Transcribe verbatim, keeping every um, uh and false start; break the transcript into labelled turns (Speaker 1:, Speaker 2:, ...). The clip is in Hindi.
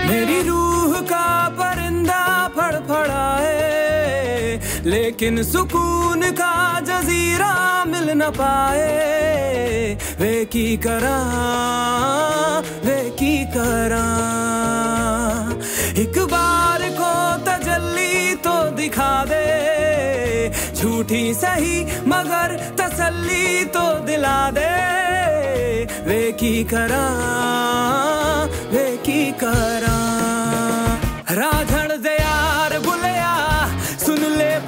Speaker 1: मेरी रूह का परिंदा फड़फड़ाए, लेकिन सुकून का जजीरा मिल न पाए। वे की करा वे की करा, एक बार को तजल्ली तो दिखा दे, झूठी सही मगर तसल्ली तो दिला दे। वे की करा वे की करा।